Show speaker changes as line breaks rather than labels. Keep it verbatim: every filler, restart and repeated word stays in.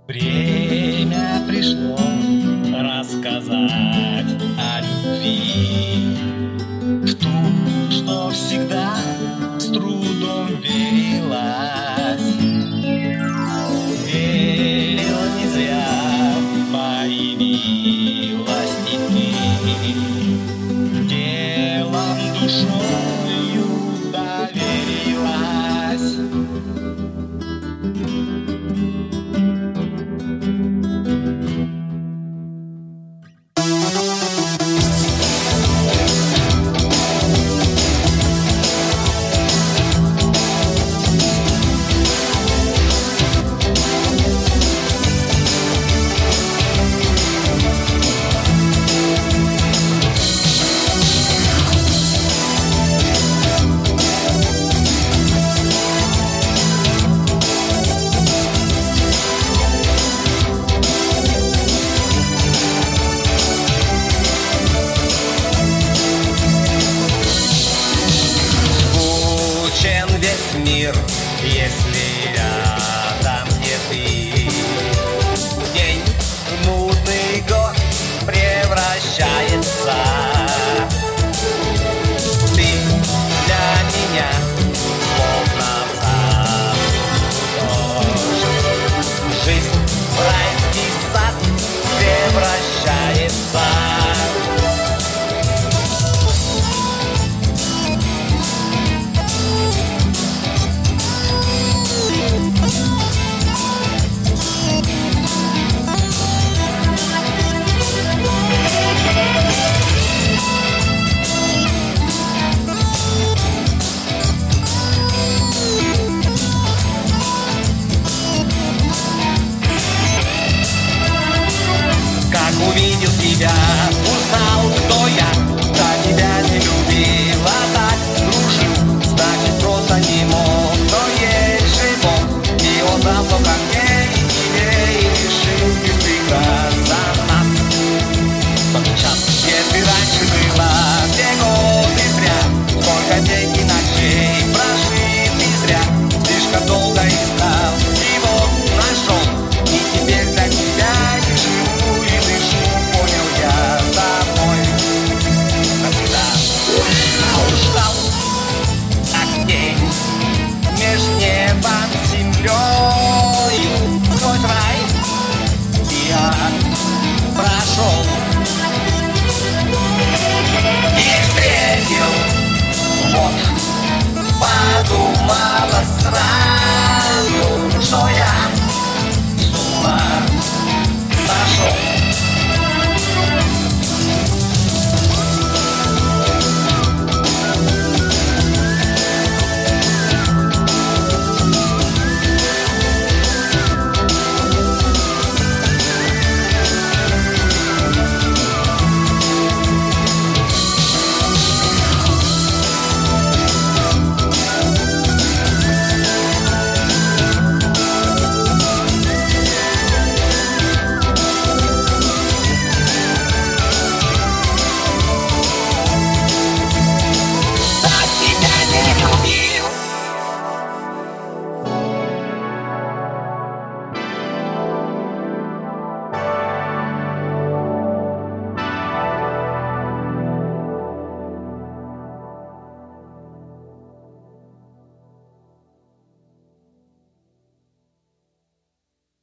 Время пришло рассказать о любви, в ту, что всегда с трудом верилась. Верила не зря, появилась и ты, телом, душою доверилась. Мир, если рядом не ты, день в мутный год превращается. Ты для меня словно цветок, жизнь в райский сад превращается. Увидел тебя, узнал, кто я, за тебя не любил, а так дружил, значит просто не мог, но есть же Бог, и он давно ко мне и тебе, и решил ты за нас. Но сейчас, если раньше было все годы зря, сколько дней и ночей прожиты зря, слишком долго искал, и вот нашел, и теперь для тебя не живу и дышу. Небом, землей, сквозь рай я прошел и встретил, вот подумала сразу.